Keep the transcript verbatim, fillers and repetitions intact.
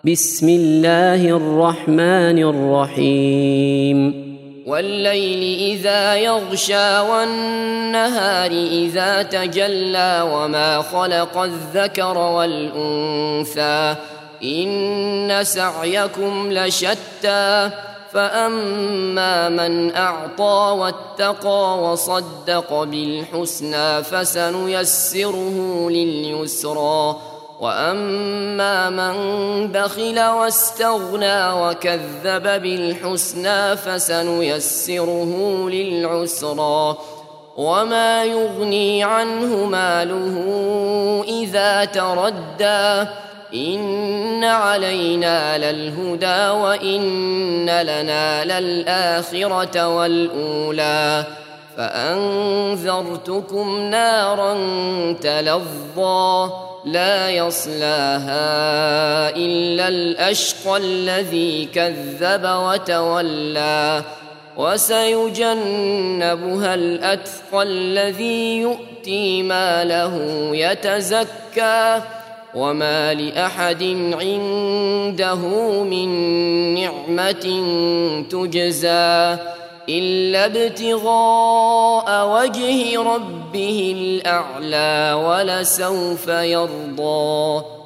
بسم الله الرحمن الرحيم والليل إذا يغشى والنهار إذا تجلى وما خلق الذكر والأنثى إن سعيكم لشتى فأما من أعطى واتقى وصدق بالحسنى فسنيسره لليسرى وأما من بخل واستغنى وكذب بالحسنى فسنيسره للعسرى وما يغني عنه ماله إذا تردى إن علينا للهدى وإن لنا للآخرة والأولى فأنذرتكم نارا تلظى لا يصلاها إلا الأشقى الذي كذب وتولى وسيجنبها الأتقى الذي يؤتي ماله يتزكى وما لأحد عنده من نعمة تجزى إلا ابتغاء وجه ربه الأعلى ولسوف يرضى.